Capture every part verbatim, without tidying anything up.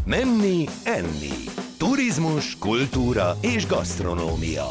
Menni, enni. Turizmus, kultúra és gasztronómia.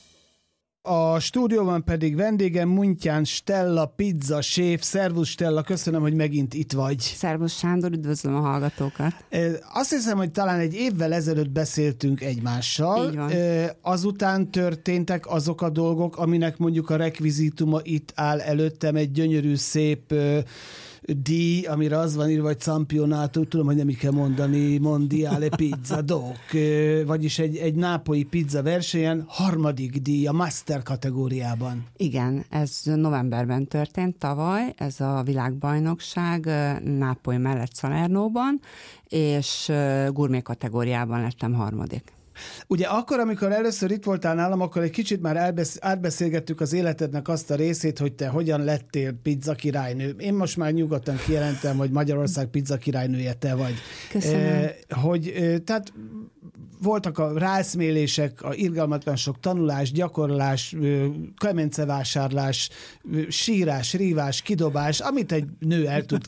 A stúdióban pedig vendégem Muntyán Stella, pizza séf. Szervusz Stella, köszönöm, hogy megint itt vagy. Szervusz Sándor, üdvözlöm a hallgatókat. Azt hiszem, hogy talán egy évvel ezelőtt beszéltünk egymással. Így van. Azután történtek azok a dolgok, aminek mondjuk a rekvizituma itt áll előttem, egy gyönyörű, szép díj, amire az van írva, hogy Campionato, tudom, hogy nem így kell mondani, Mondiale Pizza Doc, vagyis egy, egy nápolyi pizza versenyen harmadik díj a Master kategóriában. Igen, ez novemberben történt tavaly, ez a világbajnokság Nápoly mellett Salernóban, és gurmé kategóriában lettem harmadik. Ugye akkor, amikor először itt voltál nálam, akkor egy kicsit már elbesz- átbeszélgettük az életednek azt a részét, hogy te hogyan lettél pizza királynő. Én most már nyugodtan kijelentem, hogy Magyarország pizza királynője te vagy. Köszönöm. Eh, hogy, eh, tehát voltak a rászmélések, a irgalmatlan sok tanulás, gyakorlás, eh, kemencevásárlás, eh, sírás, rívás, kidobás, amit egy nő el tud,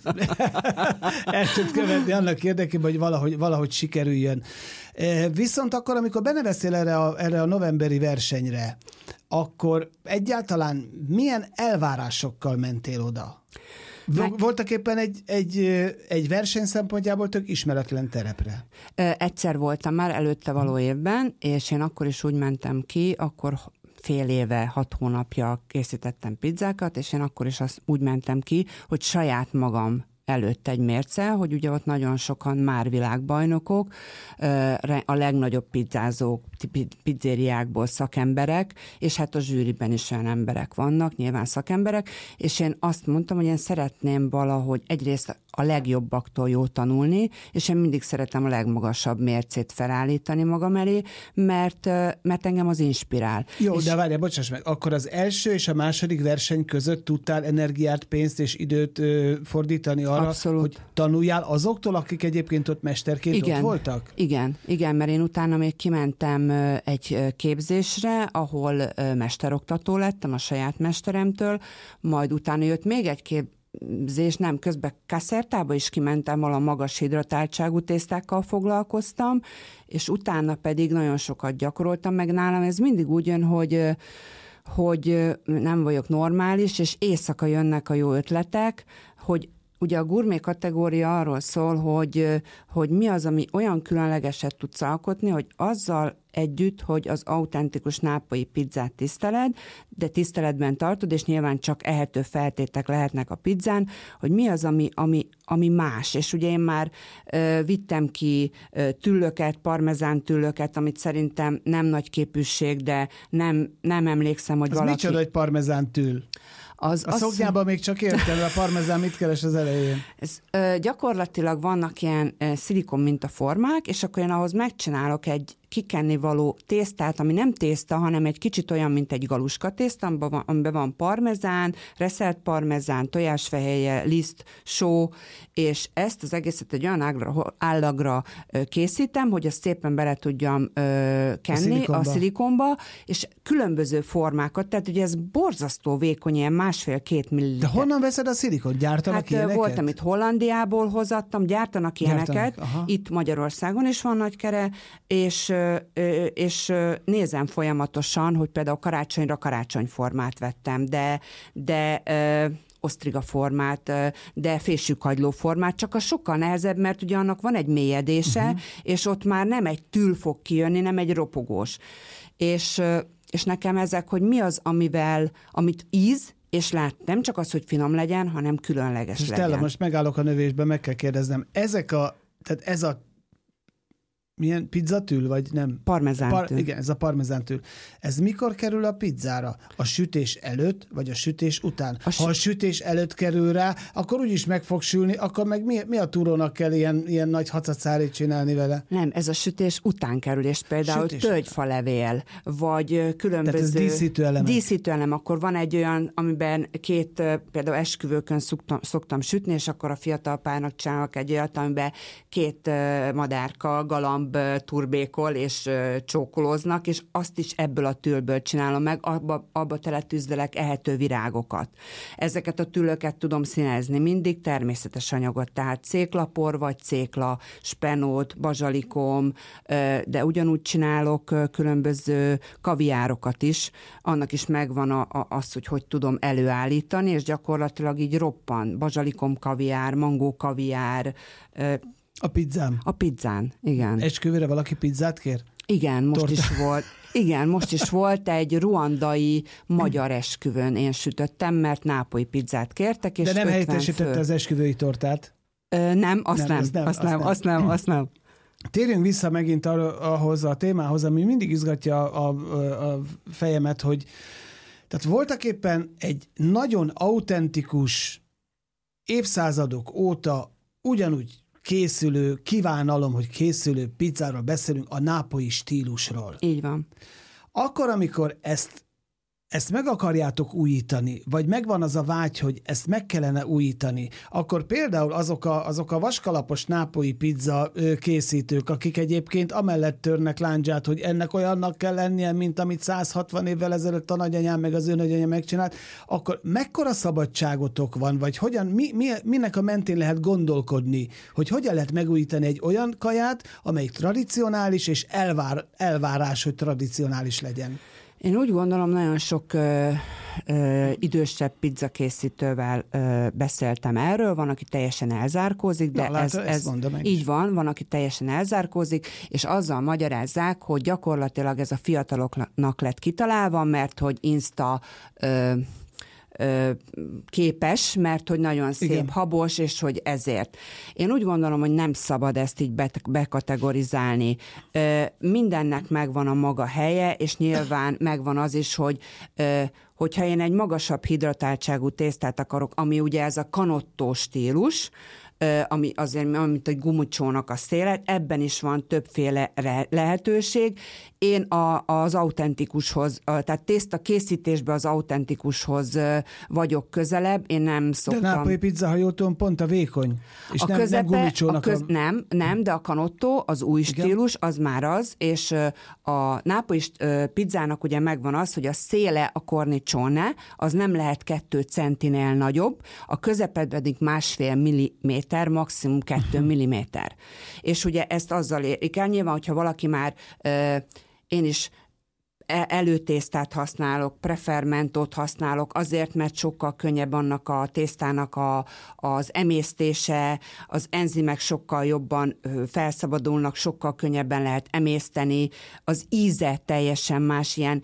el tud követni annak érdekében, hogy valahogy, valahogy sikerüljön. Viszont akkor, amikor beneveszél erre a, erre a novemberi versenyre, akkor egyáltalán milyen elvárásokkal mentél oda? Meg... Voltak éppen egy, egy, egy verseny szempontjából tök ismeretlen terepre. Egyszer voltam már előtte való évben, és én akkor is úgy mentem ki, akkor fél éve, hat hónapja készítettem pizzákat, és én akkor is azt úgy mentem ki, hogy saját magam előtt egy mérce, hogy ugye ott nagyon sokan már világbajnokok, a legnagyobb pizzázók, pizzériákból szakemberek, és hát a zsűriben is olyan emberek vannak, nyilván szakemberek, és én azt mondtam, hogy én szeretném valahogy egyrészt a legjobbaktól jó tanulni, és én mindig szeretem a legmagasabb mércét felállítani magam elé, mert, mert engem az inspirál. Jó, és de várjál, bocsáss meg, akkor az első és a második verseny között tudtál energiát, pénzt és időt ö, fordítani arra, abszolút, hogy tanuljál azoktól, akik egyébként ott mesterként igen, ott voltak? Igen, igen, mert én utána még kimentem egy képzésre, ahol mesteroktató lettem a saját mesteremtől, majd utána jött még egy kép képzés, nem, közben Casertába is kimentem, ahol a magas hidratáltságú tésztákkal foglalkoztam, és utána pedig nagyon sokat gyakoroltam, meg nálam ez mindig úgy jön, hogy, hogy nem vagyok normális, és éjszaka jönnek a jó ötletek, hogy ugye a gurmé kategória arról szól, hogy, hogy mi az, ami olyan különlegeset tudsz alkotni, hogy azzal együtt, hogy az autentikus nápolyi pizzát tiszteled, de tiszteletben tartod, és nyilván csak ehető feltétek lehetnek a pizzán, hogy mi az, ami, ami, ami más. És ugye én már ö, vittem ki ö, tüllöket, parmezán tüllöket, amit szerintem nem nagy képűség, de nem, nem emlékszem, hogy az valaki... micsoda, egy parmezán tül? Az, a szoknyában az... még csak értem, a parmezán mit keres az elején? Ez, ö, gyakorlatilag vannak ilyen ö, szilikon mintaformák, és akkor én ahhoz megcsinálok egy kikenni való tésztát, ami nem tészta, hanem egy kicsit olyan, mint egy galuska tészta, amiben van, amiben van parmezán, reszelt parmezán, tojásfehérje, liszt, só, és ezt az egészet egy olyan állagra, állagra készítem, hogy azt szépen bele tudjam ö, kenni a szilikonba. a szilikonba, és különböző formákat, tehát ugye ez borzasztó vékony, ilyen másfél-két milliliter. De honnan veszed a szilikon? Gyártanak hát, ilyeneket? Voltam itt Hollandiából hozattam, gyártanak ilyeneket, itt Magyarországon is van Nagykere, és és nézem folyamatosan, hogy például karácsonyra karácsonyformát vettem, de, de osztriga formát, de fésűkagyló formát, csak a sokkal nehezebb, mert ugye annak van egy mélyedése, uh-huh. és ott már nem egy tül fog kijönni, nem egy ropogós. És, és nekem ezek, hogy mi az, amivel, amit íz, és lát, nem csak az, hogy finom legyen, hanem különleges és legyen. Stella, most megállok a növésben, meg kell kérdeznem, ezek a, tehát ez a milyen pizzatül, vagy nem? Parmezántül. Par, igen, ez a parmezántül. Ez mikor kerül a pizzára? A sütés előtt, vagy a sütés után? A ha a sütés előtt kerül rá, akkor úgyis meg fog sülni, akkor meg mi, mi a túrónak kell ilyen, ilyen nagy hacacárét csinálni vele? Nem, ez a sütés után kerül, és például tölgyfalevél, vagy különböző... Tehát ez díszítő elemek. Díszítő elem, akkor van egy olyan, amiben két, például esküvőkön szoktam, szoktam sütni, és akkor a fiatal párnak csinálok egy olyat, amiben két madárka, galamb, galamb turbékol, és csókolóznak, és azt is ebből a tűlből csinálom meg, abba, abba teletűzdelek ehető virágokat. Ezeket a tülöket tudom színezni mindig, természetes anyagot, tehát céklapor vagy cékla, spenót, bazsalikom, de ugyanúgy csinálok különböző kaviárokat is, annak is megvan a, a, az, hogy hogy tudom előállítani, és gyakorlatilag így roppan, bazsalikom kaviár, mangó kaviár. A pizzán? A pizzán, igen. Esküvőre valaki pizzát kér? Igen, most Torta. is volt. Igen, most is volt egy ruandai magyar esküvőn én sütöttem, mert nápolyi pizzát kértek, és de nem helyettesítette fő. Az esküvői tortát? Ö, nem, azt nem, nem, azt, nem, azt nem, azt nem. Térjünk vissza megint arra, ahhoz a témához, ami mindig izgatja a, a, a fejemet, hogy tehát voltak éppen egy nagyon autentikus, évszázadok óta ugyanúgy készülő, kívánalom, hogy készülő pizzáról beszélünk, a nápolyi stílusról. Így van. Akkor, amikor ezt, ezt meg akarjátok újítani, vagy megvan az a vágy, hogy ezt meg kellene újítani, akkor például azok a, azok a vaskalapos nápolyi pizza készítők, akik egyébként amellett törnek lándzsát, hogy ennek olyannak kell lennie, mint amit száz hatvan évvel ezelőtt a nagyanyám meg az ő nagyanyám megcsinált, akkor mekkora szabadságotok van, vagy hogyan, mi, mi, minek a mentén lehet gondolkodni, hogy hogyan lehet megújítani egy olyan kaját, amelyik tradicionális, és elvár, elvárás, hogy tradicionális legyen? Én úgy gondolom, nagyon sok ö, ö, idősebb pizzakészítővel ö, beszéltem erről, van, aki teljesen elzárkózik, de Na, ez, látod, ez így van, van, aki teljesen elzárkózik, és azzal magyarázzák, hogy gyakorlatilag ez a fiataloknak lett kitalálva, mert hogy Insta ö, képes, mert hogy nagyon szép, igen, habos, és hogy ezért. Én úgy gondolom, hogy nem szabad ezt így bekategorizálni. Mindennek megvan a maga helye, és nyilván megvan az is, hogy hogyha én egy magasabb hidratáltságú tésztát akarok, ami ugye ez a cannotto stílus, ami azért, mint egy gumucsónak a széle, ebben is van többféle lehetőség. Én a, az autentikushoz, tehát tészta készítésben az autentikushoz vagyok közelebb, én nem szoktam. De nápolyi pizza, ha jól tudom, pont a vékony, és a nem, közepe, nem gumicsónak. A köz, a... Nem, nem, de a cannotto, az új igen, stílus, az már az, és a nápolyi pizzának ugye megvan az, hogy a széle, a cornicione, az nem lehet kettő centinél nagyobb, a közepe pedig másfél milliméter, maximum kettő milliméter. És ugye ezt azzal érik el, nyilván, hogyha valaki már, euh, én is előtésztát használok, prefermentót használok, azért, mert sokkal könnyebb annak a tésztának a, az emésztése, az enzimek sokkal jobban felszabadulnak, sokkal könnyebben lehet emészteni, az íze teljesen más, ilyen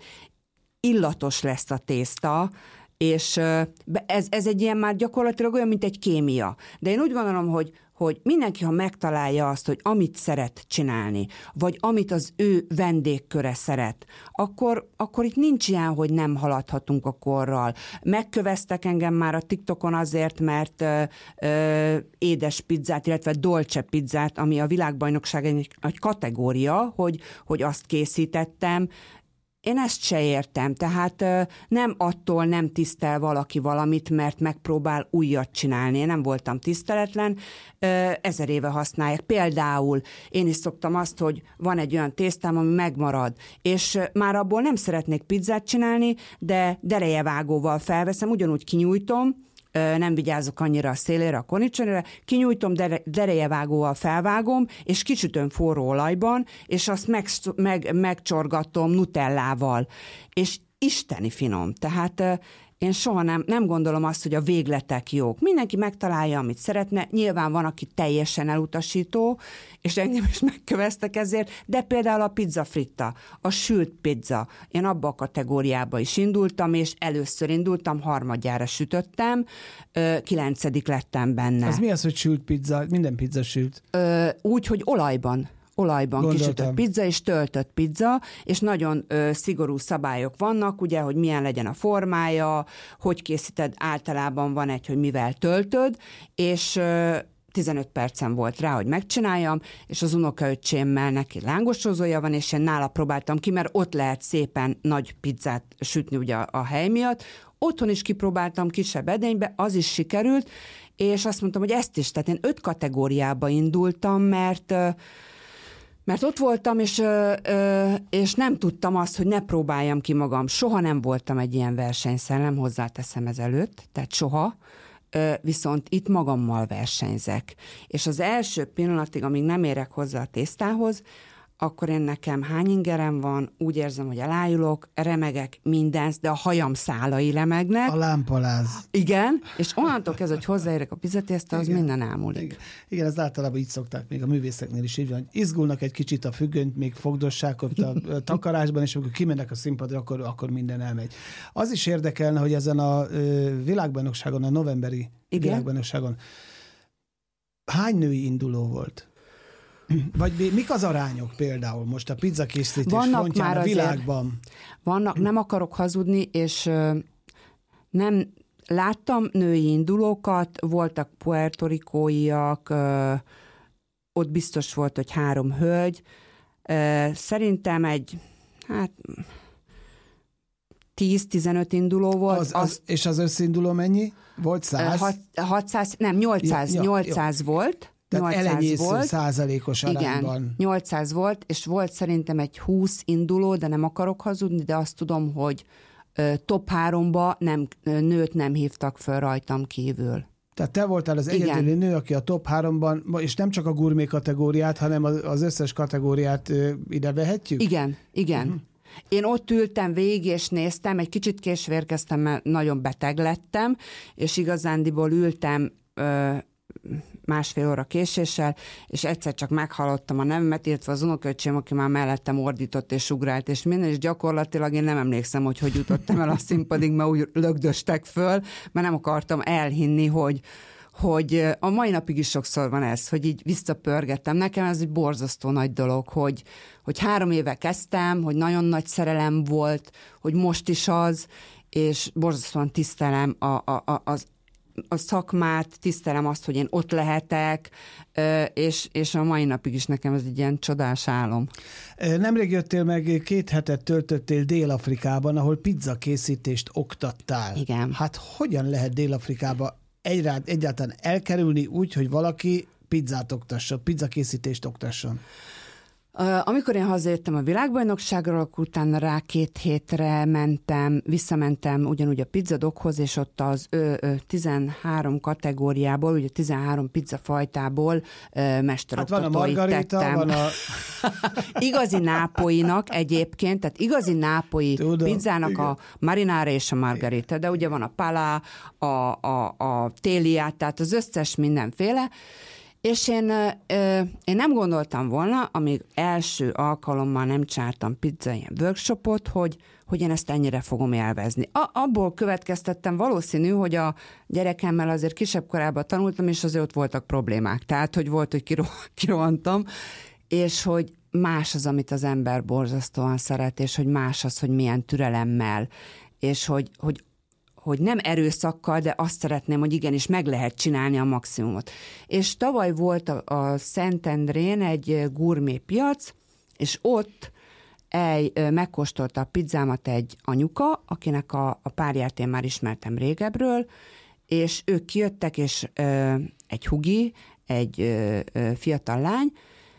illatos lesz a tészta, és ez, ez egy ilyen már gyakorlatilag olyan, mint egy kémia. De én úgy gondolom, hogy, hogy mindenki, ha megtalálja azt, hogy amit szeret csinálni, vagy amit az ő vendégköre szeret, akkor, akkor itt nincs ilyen, hogy nem haladhatunk a korral. Megköveztek engem már a TikTokon azért, mert ö, ö, édes pizzát, illetve dolce pizzát, ami a világbajnokság egy, egy kategória, hogy, hogy azt készítettem. Én ezt se értem, tehát nem attól nem tisztel valaki valamit, mert megpróbál újat csinálni. Én nem voltam tiszteletlen, ezer éve használják. Például én is szoktam azt, hogy van egy olyan tésztám, ami megmarad, és már abból nem szeretnék pizzát csinálni, de derejevágóval felveszem, ugyanúgy kinyújtom, nem vigyázok annyira a szélére, a cornicionére, kinyújtom, derejevágóval felvágom, és kisütöm forró olajban, és azt meg, meg, megcsorgatom nutellával. És isteni finom. Tehát én soha nem, nem gondolom azt, hogy a végletek jók. Mindenki megtalálja, amit szeretne. Nyilván van, aki teljesen elutasító, és engem is megköveztek ezért, de például a pizza fritta, a sült pizza. Én abba a kategóriába is indultam, és először indultam, harmadjára sütöttem, kilencedik lettem benne. Az mi az, hogy sült pizza? Minden pizza sült. Úgy, hogy olajban. olajban Gondoltam. Kisütött pizza és töltött pizza, és nagyon ö, szigorú szabályok vannak, ugye, hogy milyen legyen a formája, hogy készíted, általában van egy, hogy mivel töltöd, és ö, tizenöt percen volt rá, hogy megcsináljam, és az unokaöcsémmel neki lángosozója van, és én nála próbáltam ki, mert ott lehet szépen nagy pizzát sütni ugye a, a hely miatt. Otthon is kipróbáltam kisebb edénybe, az is sikerült, és azt mondtam, hogy ezt is, tehát én öt kategóriába indultam, mert Mert ott voltam, és, ö, ö, és nem tudtam azt, hogy ne próbáljam ki magam. Soha nem voltam egy ilyen versenyszellem, hozzáteszem ezelőtt, tehát soha. Ö, viszont itt magammal versenyzek. És az első pillanatig, amíg nem érek hozzá a tésztához, akkor én nekem hány ingerem van, úgy érzem, hogy elájulok, remegek mindent, de a hajam szálai remegnek. A lámpaláz. Igen, és onnantól kezdve, hogy hozzáérek a pizzatészta, az Igen. minden elmúlik. Igen. Igen, ez általában így szokták, még a művészeknél is így van. Izgulnak egy kicsit a függönyt, még fogdossák ott a takarásban, és amikor kimennek a színpadra, akkor, akkor minden elmegy. Az is érdekelne, hogy ezen a világbajnokságon, a novemberi Igen? világbajnokságon hány női induló volt? Vagy mik az arányok például most a pizzakészítés frontján a világban? Vannak, nem akarok hazudni, és ö, nem láttam női indulókat, voltak puertorikóiak, ö, ott biztos volt, hogy három hölgy. Ö, szerintem egy, hát tíz-tizenöt induló volt. Az, az, az, és az összeinduló mennyi? Volt száz? hatszáz, nem, nyolcszáz, ja, ja, nyolcszáz ja. volt. Tehát elenyésző százalékos arányban. Igen, nyolcszáz volt, és volt szerintem egy húsz induló, de nem akarok hazudni, de azt tudom, hogy ö, top háromba nem, nőt nem hívtak föl rajtam kívül. Tehát te voltál az egyedüli nő, aki a top háromban, és nem csak a gurmé kategóriát, hanem az összes kategóriát ö, ide vehetjük? Igen, igen. Uh-huh. Én ott ültem végig, és néztem, egy kicsit késve érkeztem, mert nagyon beteg lettem, és igazándiból ültem ö, másfél óra késéssel, és egyszer csak meghallottam a nevemet, illetve az unoköcsém, aki már mellettem ordított és ugrált, és minden, és gyakorlatilag én nem emlékszem, hogy hogy jutottam el a színpadig, mert úgy lögdöstek föl, mert nem akartam elhinni, hogy, hogy a mai napig is sokszor van ez, hogy így visszapörgettem. Nekem ez egy borzasztó nagy dolog, hogy, hogy három éve kezdtem, hogy nagyon nagy szerelem volt, hogy most is az, és borzasztóan tisztelem a, a, a, az a szakmát, tisztelem azt, hogy én ott lehetek, és, és a mai napig is nekem ez egy ilyen csodás álom. Nemrég jöttél meg, két hetet töltöttél Dél-Afrikában, ahol pizza készítést oktattál. Igen. Hát hogyan lehet Dél-Afrikába egyáltalán elkerülni úgy, hogy valaki pizzát oktasson, pizzakészítést oktasson? Amikor én hazajöttem a világbajnokságról, akkor utána rá két hétre mentem, visszamentem ugyanúgy a pizzadokhoz, és ott az ö, ö, tizenhárom kategóriából, ugye tizenhárom pizzafajtából mesteroktatóit hát van a margarita, tettem. Van a... Igazi nápoinak egyébként, tehát igazi nápoi Tudom, pizzának igen. A marinara és a margarita, de ugye van a pala, a, a, a téliát, tehát az összes mindenféle. És én, én nem gondoltam volna, amíg első alkalommal nem csináltam pizza ilyen workshopot, hogy, hogy én ezt ennyire fogom élvezni. A, abból következtettem valószínű, hogy a gyerekemmel azért kisebb korában tanultam, és azért ott voltak problémák. Tehát, hogy volt, hogy kiro, kirohantam, és hogy más az, amit az ember borzasztóan szeret, és hogy más az, hogy milyen türelemmel, és hogy, hogy hogy nem erőszakkal, de azt szeretném, hogy igenis meg lehet csinálni a maximumot. És tavaly volt a, a Szentendrén egy gurmé piac, és ott egy, megkóstolta a pizzámat egy anyuka, akinek a, a párját én már ismertem régebről, és ők kijöttek, és ö, egy hugi, egy ö, ö, fiatal lány,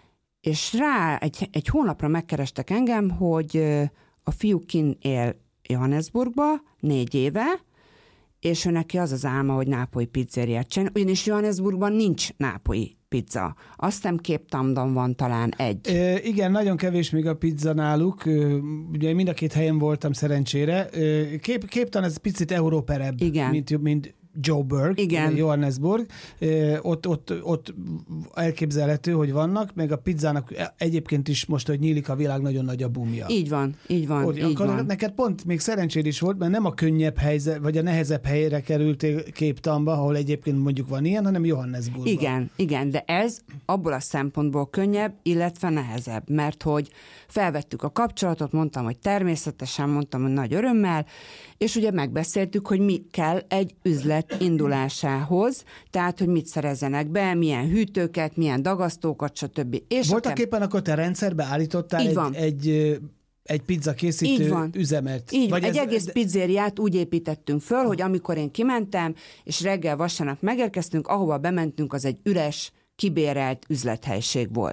és rá egy, egy hónapra megkerestek engem, hogy ö, a fiú kin él Johannesburgba négy éve, és ő neki az az álma, hogy nápolyi pizzériát csinál, ugyanis Johannesburgban nincs nápolyi pizza. Azt hiszem Cape Townban van talán egy. E, igen, nagyon kevés még a pizza náluk. Ugye mind a két helyen voltam szerencsére. Cape, Cape Town ez picit európerebb, mint, mint Joburg, igen. Johannesburg. Ott, ott, ott elképzelhető, hogy vannak, meg a pizzának egyébként is most, hogy nyílik a világ, nagyon nagy a boomja. Így van, így van. Hogy, így van. Neked pont még szerencséd is volt, mert nem a könnyebb helyzet, vagy a nehezebb helyre kerültél Cape Townba, ahol egyébként mondjuk van ilyen, hanem Johannesburgban. Igen, igen, de ez abból a szempontból könnyebb, illetve nehezebb, mert hogy felvettük a kapcsolatot, mondtam, hogy természetesen, mondtam, hogy nagy örömmel, és ugye megbeszéltük, hogy mi kell egy üzlet indulásához, tehát, hogy mit szerezzenek be, milyen hűtőket, milyen dagasztókat, stb. És voltak éppen akkor te rendszerbe állítottál egy, egy, egy pizza készítő üzemet? Így vagy egy ez, egész pizzériát úgy építettünk föl, hogy amikor én kimentem, és reggel vasárnap megérkeztünk, ahova bementünk, az egy üres, kibérelt üzlethelység volt.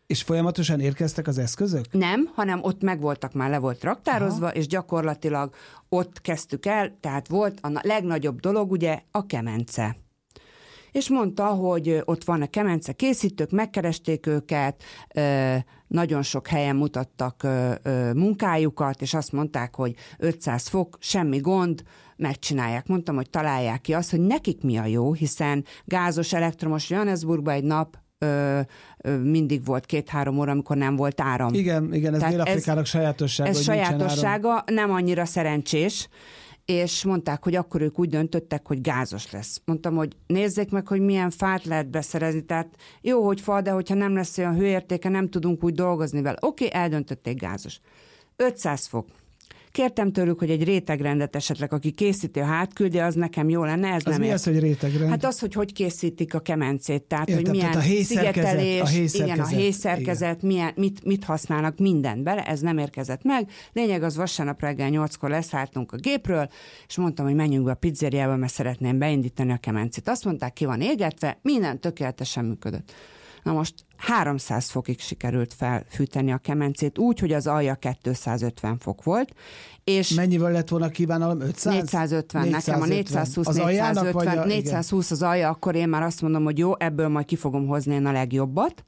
És folyamatosan érkeztek az eszközök? Nem, hanem ott megvoltak, már le volt raktározva, aha, és gyakorlatilag ott kezdtük el, tehát volt a legnagyobb dolog ugye a kemence. És mondta, hogy ott van a kemence készítők, megkeresték őket, nagyon sok helyen mutattak munkájukat, és azt mondták, hogy ötszáz fok, semmi gond, megcsinálják. Mondtam, hogy találják ki azt, hogy nekik mi a jó, hiszen gázos, elektromos Johannesburgban egy nap Ö, ö, mindig volt két-három óra, amikor nem volt áram. Igen, igen, ez Dél-Afrikának sajátossága. Ez sajátossága, nem annyira szerencsés, és mondták, hogy akkor ők úgy döntöttek, hogy gázos lesz. Mondtam, hogy nézzék meg, hogy milyen fát lehet beszerezni, tehát jó, hogy fa, de hogyha nem lesz olyan hőértéke, nem tudunk úgy dolgozni vele. Oké, okay, eldöntötték gázos. ötszáz fok. Kértem tőlük, hogy egy rétegrendet esetleg, aki készíti a hátküldi, az nekem jó lenne. Ez az nem mi ért. az, hogy rétegrend? Hát az, hogy hogy készítik a kemencét, tehát értem, hogy milyen tehát a szigetelés, a igen, a héjszerkezet, milyen, mit, mit használnak, mindent bele, ez nem érkezett meg. Lényeg az, vasárnap reggel nyolckor leszálltunk a gépről, és mondtam, hogy menjünk be a pizzériába, mert szeretném beindítani a kemencét. Azt mondták, ki van égetve, minden tökéletesen működött. Na most háromszáz fokig sikerült felfűteni a kemencét, úgy, hogy az alja kétszázötven fok volt. És mennyivel lett volna kívánalom? ötszáz? négyszázötven, nekem a négyszázhúsz, az négyszázötven, a, négyszázhúsz az alja, akkor én már azt mondom, hogy jó, ebből majd ki fogom hozni én a legjobbat.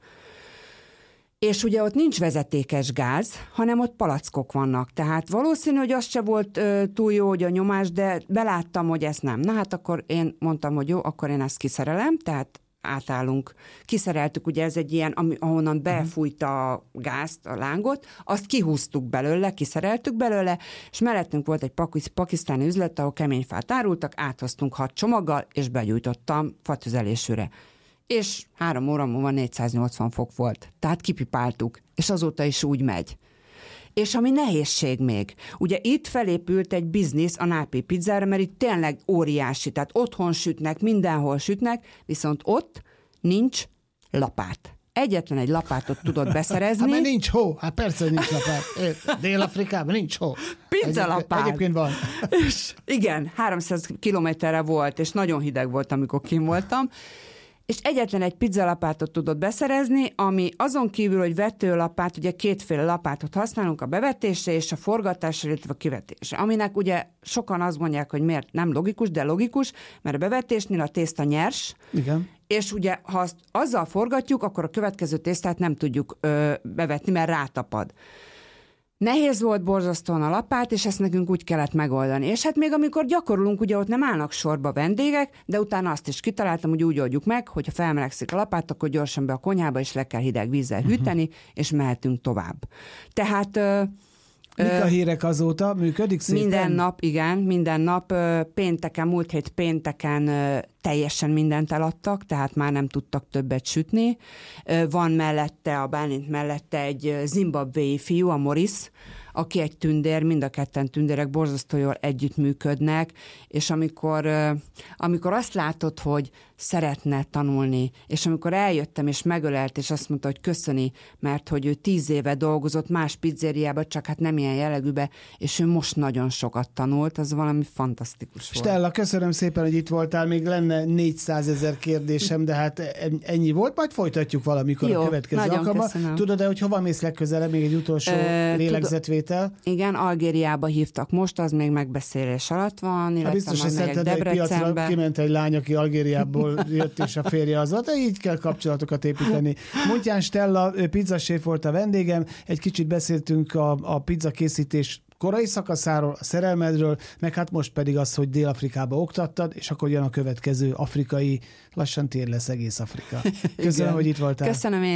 És ugye ott nincs vezetékes gáz, hanem ott palackok vannak. Tehát valószínű, hogy az se volt ö, túl jó, hogy a nyomás, de beláttam, hogy ez nem. Na hát akkor én mondtam, hogy jó, akkor én ezt kiszerelem, tehát átállunk. Kiszereltük, ugye ez egy ilyen, ami, ahonnan befújta a gázt, a lángot, azt kihúztuk belőle, kiszereltük belőle, és mellettünk volt egy pakisztáni üzlet, ahol kemény fát árultak, áthoztunk hat csomaggal, és begyújtottam fatüzelésűre. És három óra múlva négyszáznyolcvan fok volt. Tehát kipipáltuk, és azóta is úgy megy. És ami nehézség még. Ugye itt felépült egy biznisz a Nápi pizzára, mert itt tényleg óriási, tehát otthon sütnek, mindenhol sütnek, viszont ott nincs lapát. Egyetlen egy lapátot tudod beszerezni. Hát mert nincs hó, hát persze, hogy nincs lapát. Dél-Afrikában nincs hó. Pizzalapát. Egyébként van. És igen, háromszáz kilométerre volt, és nagyon hideg volt, amikor kim voltam. És egyetlen egy pizzalapátot tudod beszerezni, ami azon kívül, hogy vetőlapát, ugye kétféle lapátot használunk a bevetésre és a forgatásra, illetve a kivetésre. Aminek ugye sokan azt mondják, hogy miért nem logikus, de logikus, mert a bevetésnél a tészta nyers, igen. És ugye ha azt azzal forgatjuk, akkor a következő tésztát nem tudjuk ö, bevetni, mert rátapad. Nehéz volt borzasztóan a lapát, és ezt nekünk úgy kellett megoldani. És hát még amikor gyakorlunk, ugye ott nem állnak sorba vendégek, de utána azt is kitaláltam, hogy úgy oldjuk meg, hogy ha felmelegszik a lapát, akkor gyorsan be a konyhába, és le kell hideg vízzel hűteni, uh-huh. és mehetünk tovább. Tehát... Mik a hírek azóta? Működik szépen? Minden nap, igen, minden nap pénteken, múlt hét pénteken teljesen mindent eladtak, tehát már nem tudtak többet sütni. Van mellette, a Bálint mellette egy zimbabwei fiú, a Morris, aki egy tündér, mind a ketten tündérek borzasztó jól együttműködnek, és amikor, amikor azt látod, hogy szeretne tanulni, és amikor eljöttem, és megölelt, és azt mondta, hogy köszöni, mert hogy ő tíz éve dolgozott más pizzériába, csak hát nem ilyen jellegűbe, és ő most nagyon sokat tanult, az valami fantasztikus volt. Stella, köszönöm szépen, hogy itt voltál, még lenne négyszázezer kérdésem, de hát ennyi volt, majd folytatjuk valamikor. Jó, a következő alkalommal. Tudod-e, hogy hova mész legközelebb, még egy utolsó Ö, lélegzetvétel? Igen, Algériába hívtak most, az még megbeszélés alatt van, illetve biztos, hogy szerinted egy piacra kiment egy lány, aki Algériából jött, és a férje az volt, de így kell kapcsolatokat építeni. Muntyán Stella pizzaséf volt a vendégem, egy kicsit beszéltünk a, a pizza készítés korai szakaszáról, a szerelmedről, meg hát most pedig az, hogy Dél-Afrikába oktattad, és akkor jön a következő afrikai, lassan tér lesz egész Afrika. Köszönöm, hogy itt voltál. Köszönöm én.